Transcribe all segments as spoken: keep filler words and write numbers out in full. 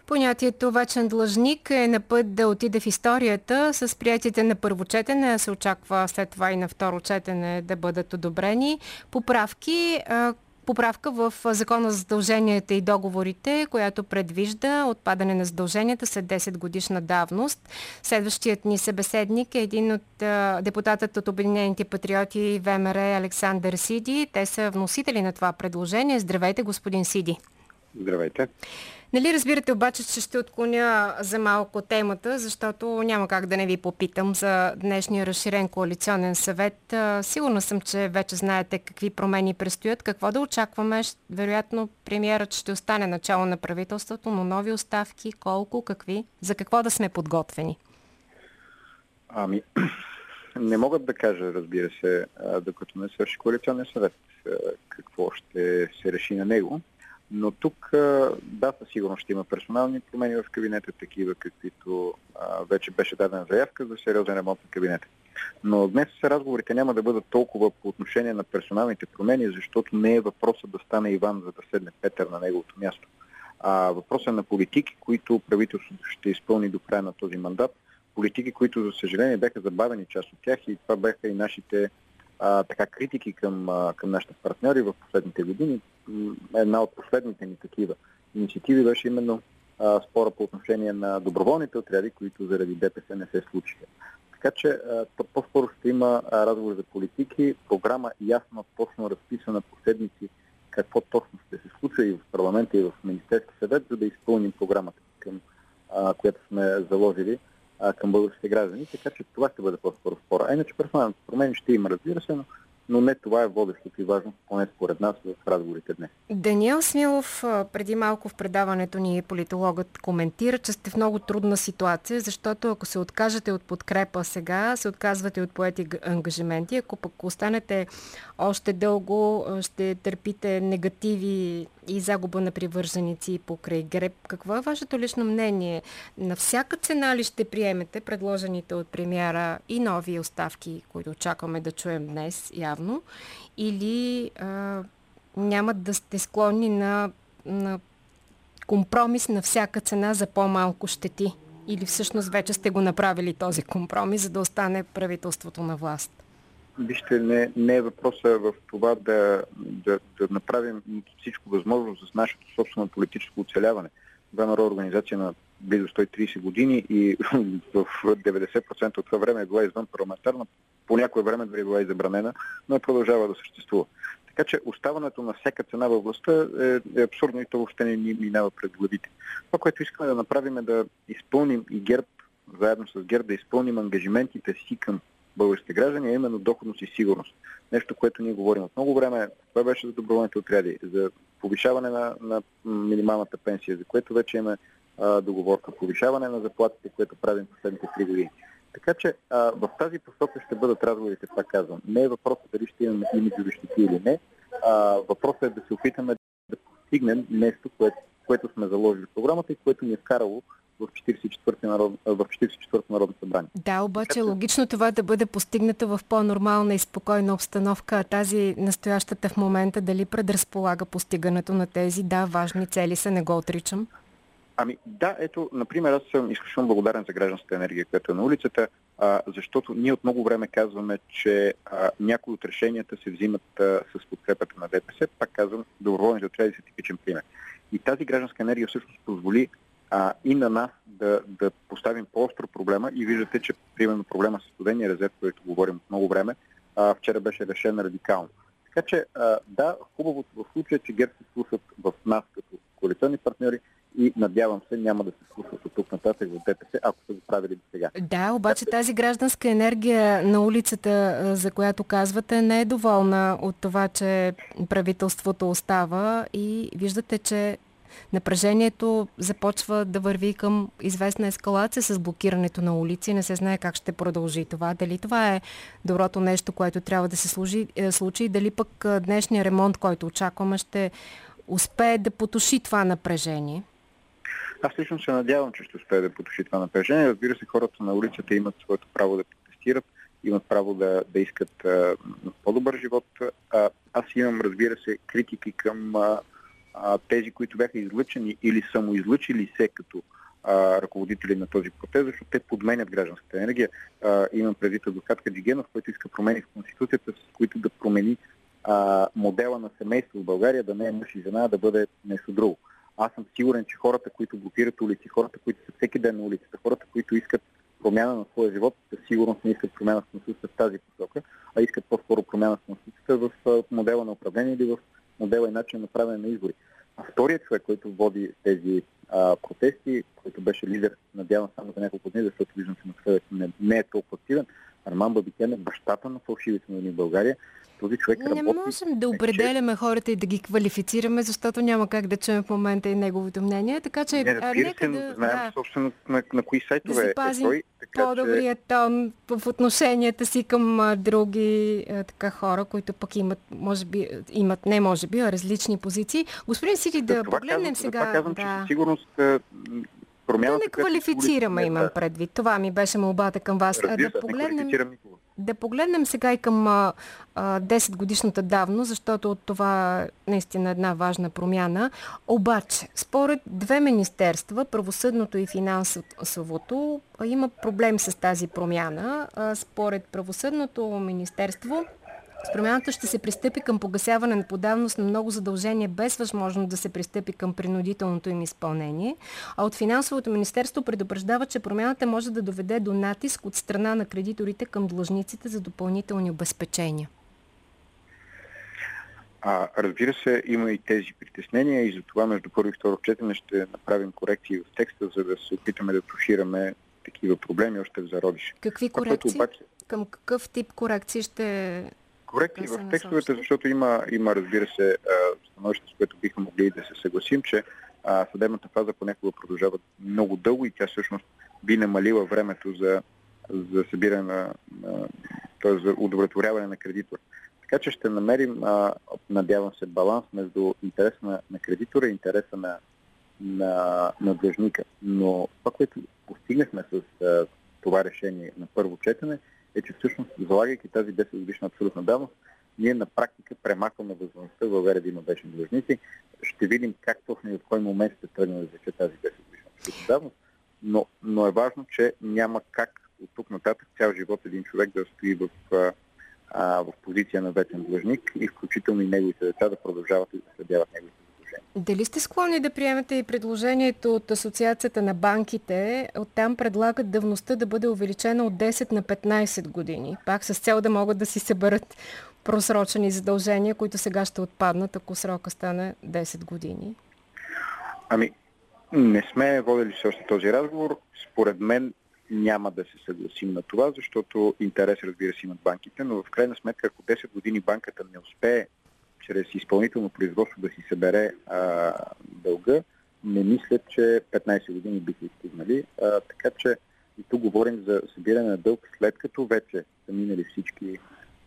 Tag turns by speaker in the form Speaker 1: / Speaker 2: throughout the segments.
Speaker 1: Понятието вечен длъжник е на път да отиде в историята. С приятите на първо четене се очаква след това и на второ четене да бъдат одобрени поправки. Поправка в Закона за задълженията и договорите, която предвижда отпадане на задълженията след десет годишна давност. Следващият ни събеседник е един от а, депутатът от Обединените патриоти ВМРО Александър Сиди. Те са вносители на това предложение. Здравейте, господин Сиди.
Speaker 2: Здравейте.
Speaker 1: Нали разбирате обаче, че ще отклоня за малко темата, защото няма как да не ви попитам за днешния разширен коалиционен съвет. Сигурна съм, че вече знаете какви промени предстоят. Какво да очакваме? Вероятно премиерът ще остане начало на правителството, но нови оставки, колко, какви? За какво да сме подготвени?
Speaker 2: Ами, не могат да кажа, разбира се, докато не свърши коалиционен съвет, какво ще се реши на него. Но тук, да, със сигурност ще има персонални промени в кабинета, такива каквито а, вече беше дадена заявка за сериозен ремонт на кабинета. Но днес разговорите няма да бъдат толкова по отношение на персоналните промени, защото не е въпросът да стане Иван, за да седне Петър на неговото място. А въпросът е на политики, които правителството ще изпълни до края на този мандат. Политики, които, за съжаление, бяха забавени част от тях и това бяха и нашите А, така критики към, а, към нашите партньори в последните години. Една от последните ни такива инициативи беше именно а, спора по отношение на доброволните отряди, които заради ДПС не се случиха. Така че а, по-скоро ще има а, разговор за политики, програма ясно, точно разписана по седмици какво точно ще се случва и в парламента, и в Министерски съвет, за да изпълним програмата, към а, която сме заложили към българските граждани, така че това ще бъде по-скоро спора. А иначе персоналните промени ще има, разбира се, но, но не това е водещото и важно, поне според нас в разговорите днес.
Speaker 1: Даниел Смилов преди малко в предаването ни политологът коментира, че сте в много трудна ситуация, защото ако се откажете от подкрепа сега, се отказвате от поети ангажименти. Ако пък останете още дълго, ще търпите негативи и загуба на привърженици покрай ГЕРБ. Какво е вашето лично мнение? На всяка цена ли ще приемете предложените от премиера и нови оставки, които очакваме да чуем днес явно, или а, няма да сте склонни на, на компромис на всяка цена за по-малко щети? Или всъщност вече сте го направили този компромис, за да остане правителството на власт?
Speaker 2: Вижте, не, не е въпроса в това да, да, да направим всичко възможно за нашето собствено политическо оцеляване. ВМРО е организация на близо сто и трийсет години и в деветдесет процента от това време е била извън парламентарна, по някое време дори е била и забранена, но е продължава да съществува. Така че оставането на всяка цена във властта е, е абсурдно и то въобще не ни минава пред главите. Това, което искаме да направим е да изпълним и ГЕРБ, заедно с ГЕРБ, да изпълним ангажиментите си към българските граждани, а именно доходност и сигурност. Нещо, което ние говорим от много време. Това беше за доброволните отряди, за повишаване на, на минималната пенсия, за което вече имаме а, договорка, повишаване на заплатите, което правим последните три години. Така че а, в тази посока ще бъдат разговорите, пак казвам. Не е въпросът дали ще имаме имиджови щети или не. А, въпросът е да се опитаме да постигнем нещо, което, което сме заложили в програмата и което ни е вкарало в четирийсет и четвърто народ, в четирийсет и четвърто народно събрание.
Speaker 1: Да, обаче логично това да бъде постигнато в по-нормална и спокойна обстановка, а тази настоящата в момента дали предразполага постигането на тези, да, важни цели са, не го отричам.
Speaker 2: Ами да, ето, например, аз съм изключително благодарен за гражданската енергия, която е на улицата, а, защото ние от много време казваме, че а, някои от решенията се взимат а, с подкрепата на ДПС. Пак казвам, доброволните отряди са типичен пример. И тази гражданска енергия всъщност позволи а, и на нас да, да поставим по-остро проблема и виждате, че примерно проблема с студения резерв, който говорим от много време, а, вчера беше решен радикално. Така че а, да, хубавото в случая, че ГЕРБ се слушат в нас като коалиционни партньори и надявам се няма да се слушат от тук нататък в ДПС, ако са го правили до сега.
Speaker 1: Да, обаче тази гражданска енергия на улицата, за която казвате, не е доволна от това, че правителството остава и виждате, че напрежението започва да върви към известна ескалация с блокирането на улици. Не се знае как ще продължи това. Дали това е доброто нещо, което трябва да се случи, случи, дали пък днешния ремонт, който очакваме, ще успее да потуши това напрежение?
Speaker 2: Аз лично се надявам, че ще успее да потуши това напрежение. Разбира се, хората на улицата имат своето право да протестират, имат право да, да искат а, по-добър живот. А, аз имам, разбира се, критики към а, а, тези, които бяха излъчени или самоизлъчили се като а, ръководители на този протест, защото те подменят гражданската енергия. А, имам предвид адвокат Хаджигенов, който иска промени в Конституцията, с които да промени а, модела на семейство в България, да не е мъж и жена, а да бъде нещо друго. Аз съм сигурен, че хората, които блокират улици, хората, които са всеки ден на улицата, хората, които искат промяна на своя живот, със сигурност не искат промяна в Конституцията в тази посока, а искат по-скоро промяна в Конституцията в модела на управление или в модела и начин на правене на избори. А вторият човек, който води тези а, протести, който беше лидер, надявам само за няколко дни, защото виждам, че напоследък не, не е толкова активен, Арман Бабикян е бащата на фалшивите новини в България. Този човек
Speaker 1: не
Speaker 2: работи...
Speaker 1: можем да определяме че... хората и да ги квалифицираме, защото няма как да чуем в момента и неговото мнение. Така че,
Speaker 2: не,
Speaker 1: а,
Speaker 2: нека
Speaker 1: се,
Speaker 2: да знаем да, собствено на, на кои сайтове
Speaker 1: да
Speaker 2: е
Speaker 1: той.
Speaker 2: Така,
Speaker 1: по-добрия
Speaker 2: че...
Speaker 1: тон в отношенията си към а, други а, така хора, които пък имат, може би, имат, не може би, а различни позиции. Господин Сиди, да, да погледнем
Speaker 2: казвам,
Speaker 1: сега...
Speaker 2: Това казвам,
Speaker 1: да.
Speaker 2: че със сигурност промяната...
Speaker 1: Да не квалифицираме, имам да. предвид. Това ми беше молбата към вас.
Speaker 2: Разбира,
Speaker 1: да погледнем...
Speaker 2: не
Speaker 1: Да погледнем сега и към а, а, десет годишната давност, защото от това е наистина една важна промяна. Обаче, според две министерства, правосъдното и финансовото, има проблем с тази промяна. А, според правосъдното министерство, с промяната ще се пристъпи към погасяване на по давност на много задължения, без възможност да се пристъпи към принудителното им изпълнение. А от Финансовото министерство предупреждава, че промяната може да доведе до натиск от страна на кредиторите към длъжниците за допълнителни обезпечения.
Speaker 2: А, разбира се, има и тези притеснения и затова между първо и второ четене ще направим корекции в текста, за да се опитаме да тушираме такива проблеми още в зародиш.
Speaker 1: Какви корекции? Обаче... Към какъв тип корекции ще...
Speaker 2: Корекции в текстовете, защото има, има разбира се, становище, с което бихме могли да се съгласим, че а, съдебната фаза понякога продължава много дълго и тя всъщност би намалила времето за, за събиране на, т.е. за удовлетворяване на кредитора. Така че ще намерим, а, надявам се, баланс между интереса на, на кредитора и интереса на, на, на длъжника. Но това, което постигнахме с а, това решение на първо четене, е, че всъщност, залагайки тази десет годишна абсолютна давност, ние на практика премахваме възможността в България да има вечни длъжници. Ще видим как точно и от кой момент ще тръгне да вече тази десет годишна абсолютна давност, но, но е важно, че няма как от тук нататък цял живот един човек да стои в, а, в позиция на вечен длъжник и включително и неговите деца да продължават и да следяват неговите.
Speaker 1: Дали сте склонни да приемете и предложението от Асоциацията на банките? Оттам предлагат давността да бъде увеличена от десет на петнайсет години. Пак с цел да могат да си съберат просрочени задължения, които сега ще отпаднат, ако срока стане десет години.
Speaker 2: Ами, не сме водили все още този разговор. Според мен няма да се съгласим на това, защото интерес, разбира се, имат банките, но в крайна сметка, ако десет години банката не успее чрез изпълнително производство да си събере а, дълга, не мисля, че петнайсет години биха изстигнали. А, така че и тук говорим за събиране на дълг след като вече са минали всички...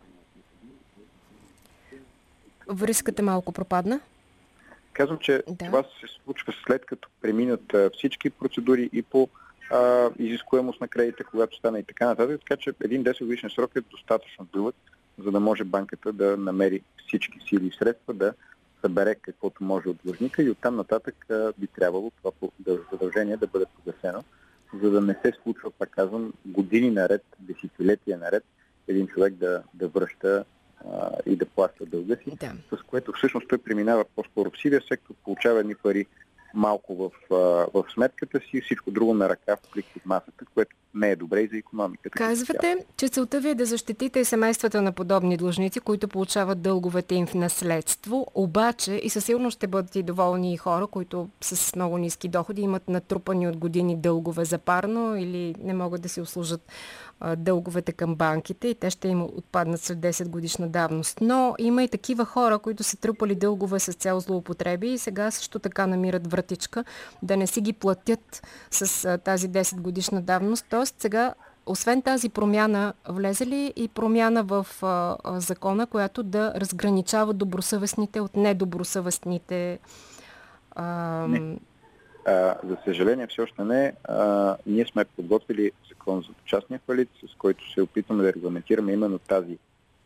Speaker 1: Връзката малко пропадна.
Speaker 2: Казвам, че
Speaker 1: да.
Speaker 2: Това се случва след като преминат а, всички процедури и по а, изискуемост на кредита, когато стане и така нататък. Така че един десет годишен срок е достатъчно дълъг, за да може банката да намери всички сили и средства да събере каквото може от длъжника и оттам нататък а, би трябвало това задължение да бъде погасено, за да не се случва, пак казвам, години наред, десетилетия наред, един човек да, да връща а, и да плаща дълга си, да. С което всъщност той преминава по-скоро в сивия сектор, получава едни пари малко в, в сметката си и всичко друго на ръка в плик от масата, което не е добре и за икономиката.
Speaker 1: Казвате, че целта ви е да защитите семействата на подобни длъжници, които получават дълговете им в наследство, обаче и със сигурност ще бъдат и доволни и хора, които с много ниски доходи имат натрупани от години дългове за парно или не могат да си услужат а, дълговете към банките и те ще им отпаднат след десет годишна давност. Но има и такива хора, които са трупали дългове с цел злоупотреби и сега също така намират вратичка да не си ги платят с а, тази десет годишна давност. Тоест сега, освен тази промяна, влезе ли и промяна в а, а, закона, която да разграничава добросъвестните от недобросъвестните? А...
Speaker 2: Не. А, за съжаление, все още не. А, ние сме подготвили закон за частния фалит, с който се опитваме да регламентираме именно тази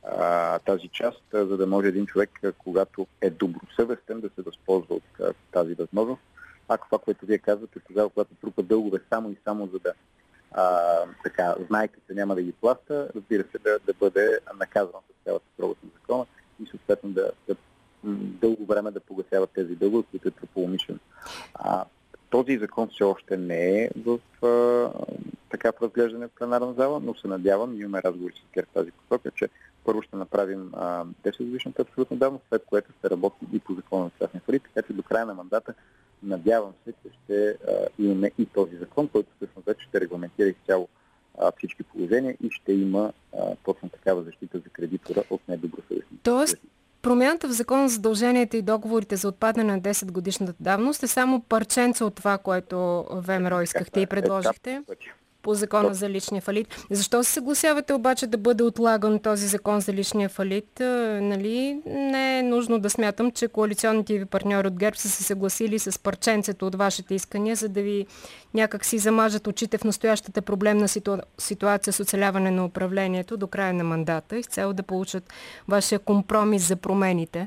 Speaker 2: а, тази част, а, за да може един човек, а, когато е добросъвестен, да се възползва от а, тази възможност. Ако това, което вие казвате, тогава, когато трупа дългове само и само за да а, така, знайка, че няма да ги плаща, разбира се, да, да бъде наказан с цялата строгост на закона и съответно да, да дълго време да погасяват тези дългове, които е трупа умишлено. А, този закон все още не е в а, така в разглеждане в пленарна зала, но се надявам, имаме разговори с ГЕРБ тази посока, че първо ще направим а, десет годишната абсолютно давност, след което ще работим и по закона на частния фалит, така че до края на мандата надявам се, че ще а, имаме и този закон, който всъщност вече ще регламентира изцяло а, всички положения и ще има а, точно такава защита за кредитора от недобросъвестни.
Speaker 1: Тоест, промяната в закона за задълженията и договорите за отпадане на десет годишната давност е само парченца от това, което ВМРО искахте и предложихте по закона за личния фалит. Защо се съгласявате обаче да бъде отлаган този закон за личния фалит? Нали? Не е нужно да смятам, че коалиционните ви партньори от ГЕРБ са се съгласили с парченцето от вашите искания, за да ви някак си замажат очите в настоящата проблемна ситу... ситуация с оцеляване на управлението до края на мандата и с цел да получат вашия компромис за промените.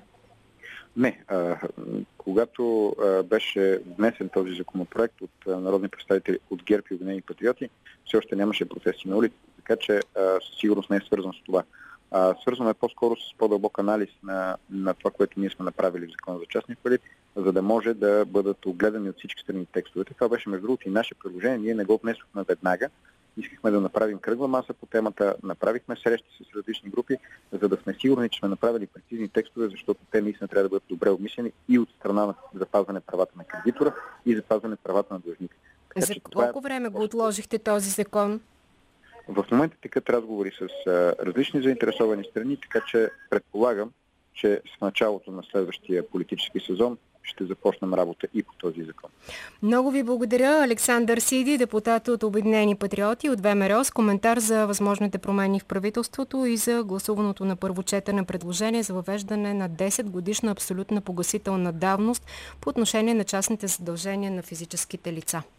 Speaker 2: Не. А, когато а, беше внесен този законопроект от а, народни представители от ГЕРБ и Обединени патриоти, все още нямаше процеси на улицата, така че със сигурност не е свързано с това. А, свързано е по-скоро с по-дълбок анализ на, на това, което ние сме направили в закона за частния фалит, за да може да бъдат огледани от всички страни текстовете. Това беше между другото и наше предложение. Ние не го внесохме веднага. Искахме да направим кръгла маса по темата, направихме срещи с различни групи, за да сме сигурни, че сме направили прецизни текстове, защото те наистина трябва да бъдат добре обмислени и от страна на запазване правата на кредитора и запазване правата на длъжника.
Speaker 1: За колко е... време го отложихте този закон?
Speaker 2: В момента текат разговори с а, различни заинтересовани страни, така че предполагам, че с началото на следващия политически сезон ще започнем работа и по този закон.
Speaker 1: Много ви благодаря. Александър Сиди, депутат от Обединени патриоти от ВМРО, с коментар за възможните промени в правителството и за гласуваното на първо четене предложение за въвеждане на десет годишна абсолютна погасителна давност по отношение на частните задължения на физическите лица.